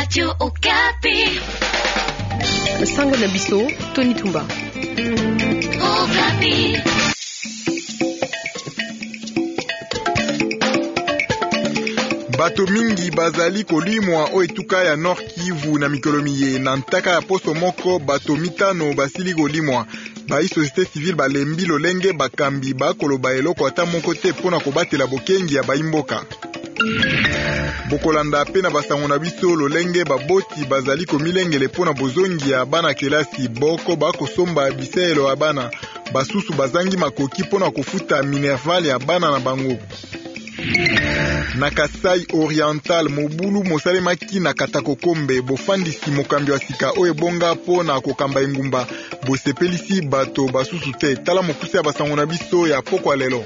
Radio Okapi. Sango na biso, Tony Tumba. Okapi. Bato mingi bazali kolimwa o etuka ya Nord Kivu na mikolo miye na ntaka ya poso moko bato mitano basili kolimwa. Bai société civile balembi lolenge bakambi bakoloba eloko ata moko te pona kobatela bokengi ya baimboka. Bokolanda pe na basango na biso lolenge baboti bazali komilengele pona bozongi ya bana kelasi boko bakosomba biselo ya bana basusu bazangi makoki pona kofuta minerval ya bana na bango. Na Kasai Oriental mobulu mosalemaki na Katakokombe bofandisi mokambi wa sika oyo ebonga po na kokamba engumba bosepelisi bato basusu te tala mokuse ya basango na biso ya pokwa lelo.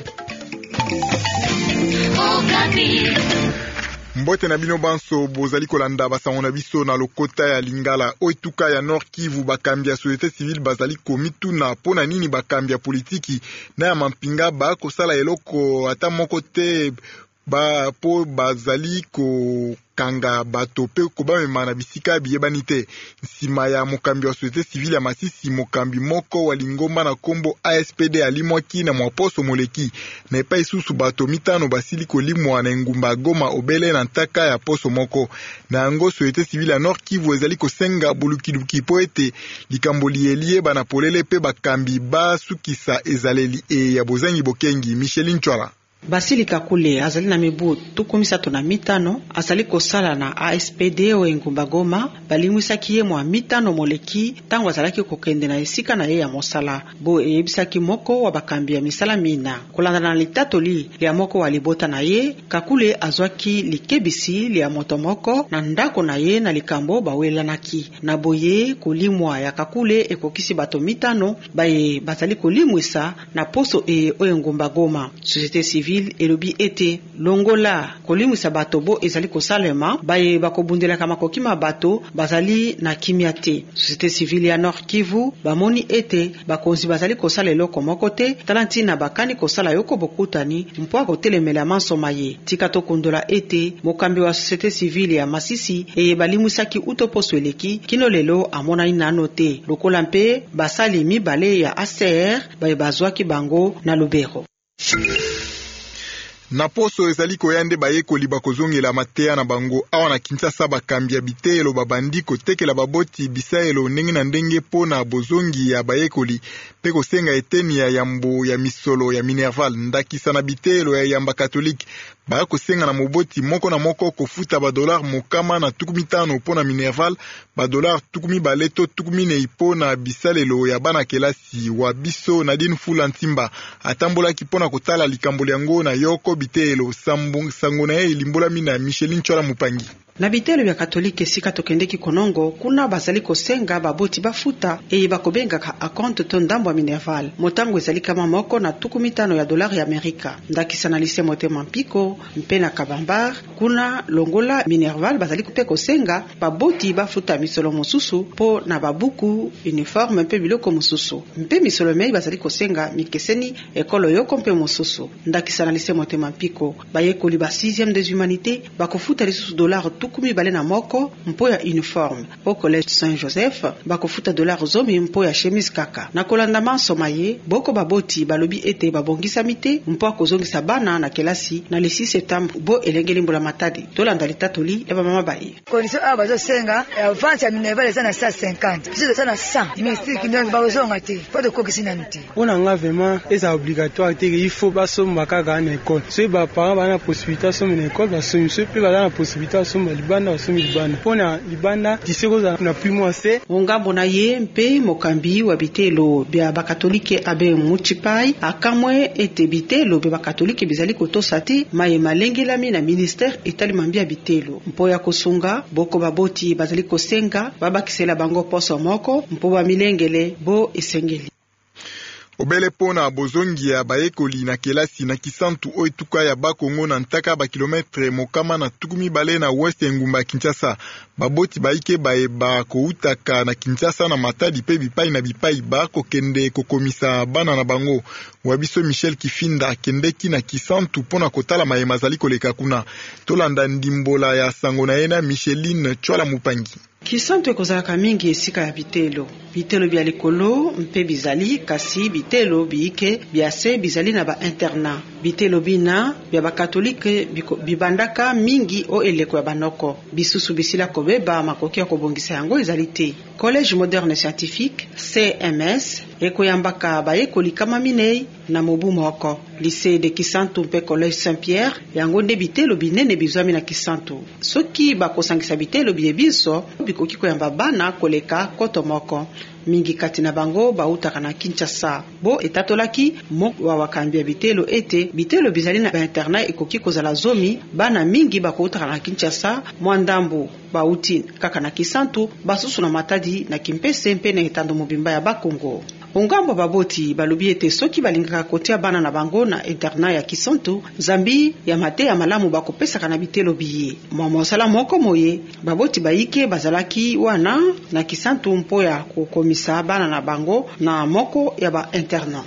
Mbote na bino banso bozali kolanda basango na biso na lokota ya Lingala o etuka ya Nord Kivu bakambi ya société civile bazali komituna pona nini bakambi ya politiki na ya mampinga bakosala eloko ata moko te po bazali kanga bato pe kobamema na bisika biyebani te. Nsima ya mokambi wa société civile ya Masisi mokambi moko wa Lingomba na kombo ASPD alimwaki na mwaposo moleki na epa isusu bato mitano basili kolimwa na engumba Goma obele na ntaka ya poso moko na yango société civile ya Nord Kivu ezali kosenga bulukiluki po ete likambo lielie bana polele pe bakambi basukisa ezaleli ya bozangi bokengi. Micheline Chwala Basili Kakule azali na mibu tukumisatu na mitano azali kosala na ASPD o engumba Goma balingwisaki ye mwa mitano moleki tango azalaki kokende na esika na ye ya mosala bo eyebisaki moko wa bakambi ya misala mina kolanda na litatoli ya moko wa libota na ye. Kakule azwaki likebisi lia moto moko na ndako na ye na likambo bawelanaki na boye kolimwa ya Kakule ekokisi bato mitano baye bazali kolimwisa na poso o engumba Goma. Société civile elobi ete longola kolimwisa bato bo ezali kosalema baye bakobundelaka makokima bato bazali na kimia te. Société civile ya Nord Kivu bamoni ete bakonzi bazali kosala eloko moko te talantina bakani kosala yoko bokutani mpo kotelemela mansoma ye. Tika tokondola ete mokambi wa société civile ya Masisi balimwisaki utoposo eleki kino lelo amona inano te lokola mpe basali mibale ya ACR baye bazwaki bango na Lubero. Na poso ezali koyande bayekoli bakozongela mateya na bango awa na Kinshasa bakambi ya bitelo babandi kotekela baboti bisaelo ndenge na ndenge po na bozongi ya bayekoli pe kosenga eteni ya yambo ya misolo ya minerval ndakisa na bitelo ya yamba katolike baya kosenga na moboti moko na moko kofuta $1 mokama na 15 po na minerval $1 12 12 po na bisalelo ya bana kelasi wa biso Nadine Fula Ntimba atambolaki po na kotala likambo yango na yoko bitelo sango na ye ilimbolami na Micheline Chwala Mupangi. Na bitelo ya katolike sika tokendeki konongo kuna bazali kosenga baboti bafuta bakobengaka akonte to ndambo ya minerval motango ezali kama moko na $15 ya Amerika ndakisa na lise motema mpiko mpe na kabambar kuna longola minerval bazali kupe kosenga baboti bafuta misolo mosusu po na babuku uniforme mpe biloko mosusu mpe misolo mei bazali kosenga mikeseni ekolo yoko mpe mosusu ndakisa na lise motema mpiko bayekoli ba 6e des humanités bakofuta lisusu $10 bale na moko mpo ya uniforme po collège Saint-Joseph bakofuta $10 mpo ya chemise kaka na kolanda mansoma ye boko baboti balobi ete babongisa mite mpo akozongisa bana na kelasi na le 6 septembre bo elengeli mbola matadi tolanda litatoli ya mama baye condition a bazo senga avance ya minerval eza na 150 biso eza na 100 mystique ndio bazonga te po de kokisi na nti ona nga vraiment eza obligatoire te il faut basomba kaka na école so ba parents bana possibilité somme na école basomi so pe bana possibilité somme libanda basomi libanda pona libanda tisekoza na primo se ngambo na ye mpe mokambi wa bitelo bya bakatolike abe Muchipai akamwe ete bitelo bya bakatolike bizali kotosa te maye malengelami na ministère etali mambia bitelo mpo ya kosunga boko baboti bazali kosenga babakisela bango poso moko mpo ba milengele bo esengeli. obele pona bozongi ya bayekoli na kelasi na kisantu oyo etuka ya bakongo na ntaka bakilometre mokama na tukumi bale na weste engumba ya Kinshasa. Baboti baike baeba koutaka na Kinshasa na matadi pe bipai na bipai bakokende kokomisa bana na bango. Wabiso Michel Kifinda akendeki na kisantu pona kotala mayema zali koleka kuna. Tolanda ndimbola ya sango na yena Micheline Chwala Mupangi. Kisantu ekozalaka mingi esika ya bitelo. Bitelo bya likolo mpe bizali kasi bitelo biike biase bizali na ba internat. Bitelo bina bya bakatolike bibandaka mingi o eleko ya banoko. Bisusu bisila kobeba makoki ya kobongisa yango ezali te. Collège moderne scientifique CMS ekoyambaka bayekoli kama minei na mobu moko. Lycée de Kisantu mpe Collège Saint-Pierre yango nde bitelo binene bizwami na Kisantu. Soki bakosangisa bitelo biebiso bikoki koyamba bana koleka koto moko. Mingi kati na bango bautaka na Kinshasa. Bo etatolaki moko wa wakambia bitelo ete bitelo bizali na internat ekoki kozala zomi bana mingi bakoutaka na Kinshasa mwandambu bauti kaka na Kisantu basusu na matadi na Kimpese mpe na etando mobimba ya Bakongo. Ongambo baboti balobi ete soki balingaka kotia bana na bango na internat ya Kisantu zambi ya mate ya malamu bakopesaka na bitelo biye. Mosala moko moye baboti baike bazalaki wana na Kisantu mpo ya kokomisa bana na bango na moko ya ba internat.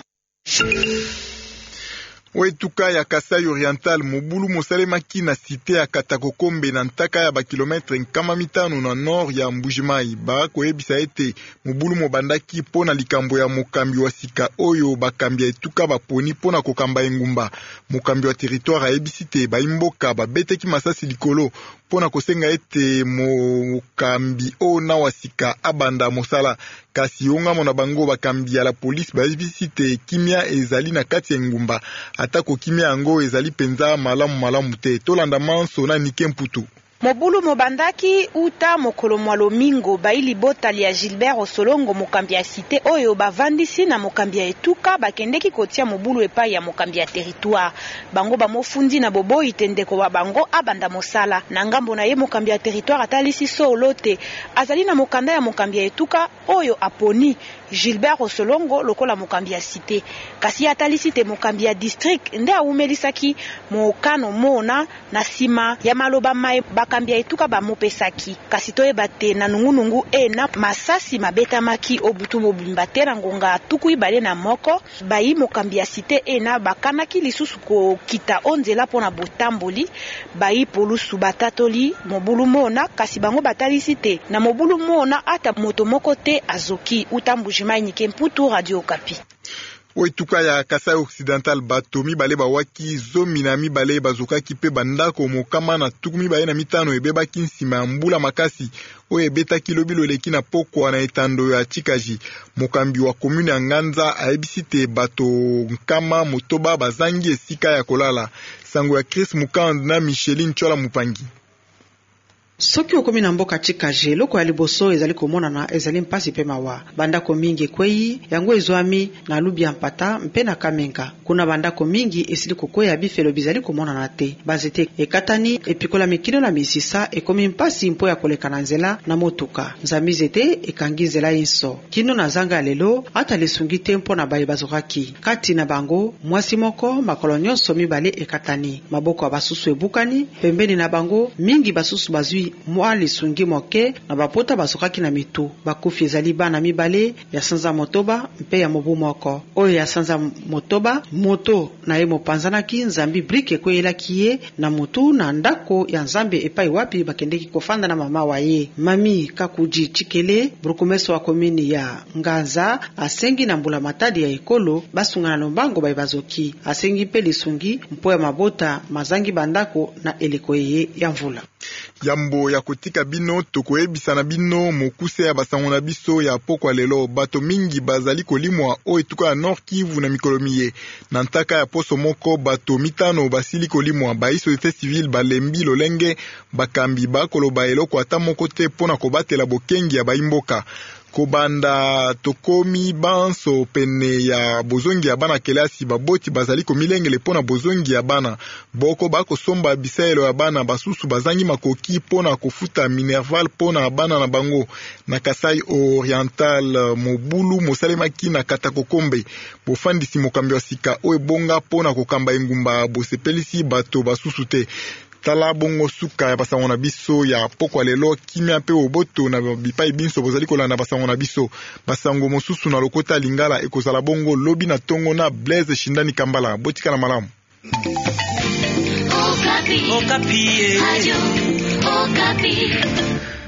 Oetuka ya Kasai Oriental mobulu mosalemaki na site ya Katakokombe na ntaka ya bakilometre nkama mitano na nord ya Mbujimai. Koyebisa ete mobulu mobandaki pona likambo ya mokambi wa sika oyo bakambi etuka baponi pona kokamba engumba. Mokambi wa territoire ayebisi te baimboka babeteki masasi likolo pona kosenga ete mokambi o na wasika abanda mosala. Kasi ongamo na bango bakambi ya la polisi bayebisi te kimia ezali na kati ya engumba. Atako kimia yango ezali penza malamu te. Tolanda manso na Nike Mputu. Mobulu mobandaki uta mokolo mwalo mingo baili botali ya Gilbert Osolongo mokambi ya cité oyo bavandisi na mokambi ya etuka bakendeki kotia mobulu epai ya mokambi ya territoire. Bango bamofundi na bobo itendeko wa bango abanda mosala. Na ngambo na ye mokambi ya territoire atalisi solote. Azali na mokanda ya mokambi ya etuka oyo aponi Gilbert Osolongo lokola mokambi ya cité. Kasi atalisi te mokambi ya district nde aumelisaki mokano mona na sima ya maloba mai bakambi ya etuka bamopesaki. Kasi toyeba te na nungunungu na masasi mabetamaki obutu mobimba te na ngonga tuku ibale na moko bayi mokambi ya cité na bakanaki lisusu kokita onzela pona botamboli bayi polusu batatoli mobulu mona. Kasi bango batalisi te na mobulu mona ata moto moko te azoki utambujimai. Nike Mputu, Radio Okapi. Oetuka ya Kasai Occidental bato mibale bawaki zomi na mibale bazokaki pe bandako mokama na tuku mibale na mitano ebebaki nsima ya mbula makasi oyo ebetaki lobilo leki na pokwa na etando ya Chikaji. Mokambi wa komune ya Nganza ayebisi te bato nkama motoba bazangi esika ya kolala. Sango ya Chris Mukand na Micheline Chwala Mupangi. Soki okomi na mboka Chikaje loko ya liboso ezali komona na ezali mpasi pe mawa. Bandako mingi kwei yango ezwami na lubia mpata mpe na Kamenga. Kuna bandako mingi esili kokwea bifelo bizali komona na te. Bazete ekatani epikola mikino na misisa ekomi mpasi mpo ya koleka na nzela na motuka. Nzambizete ekangi nzela inso. Kino na zanga lelo ata lesungi te mpo na baye bazokaki. Kati na bango mwasi moko makolo nyonso mibale ekatani. Maboko basusu ebukani pembeni na bango mingi basusu bazui mwa lisungi moke na bapota basokaki na mitu. Bakufi ezali bana mibale ya sanza motoba mpe ya mobu moko. Oyo ya sanza motoba moto na ye mopanzanaki nzambi brike kweyelaki ye na mutu na ndako ya nzambe epai wapi bakendeki kofanda na mama wa ye. Mami Kakuji Chikele brukumeso wa komini ya Nganza asengi na mbula matadi ya ekolo basungana lombango bayi bazoki. Asengi pe lisungi mpo ya mabota mazangi bandako na eleko ye ya mvula. Yambo ya kotika bino tokoyebisa na bino mokuse ya basango na biso ya pokwa lelo. Bato mingi bazali kolimwa o etuka ya Nord Kivu na mikolo miye. Na ntaka ya poso moko bato mitano basili kolimwa. Bayi société civile balembi lolenge bakambi bakoloba eloko ata moko te pona kobatela bokengi ya baimboka. kobanda tokomi banso pene ya bozongi ya bana kelasi baboti bazali komilengele pona bozongi ya bana boko bakosomba bisaelo ya bana basusu bazangi makoki pona kofuta minerval pona bana na bango na Kasai Oriental mobulu mosalemaki na Katakokombe bofandisi mokambi wa sika oyo bonga pona kokamba engumba bosepelisi bato basusu te tala bongo suka ya basango na biso ya pokwa lelo kimia mpe oboto na bipai binso bozali kolanda basango na biso basango mosusu na lokota lingala ekozala bongo lobi na tongo na Blaise Shindani Kambala botika na malamu Okapi.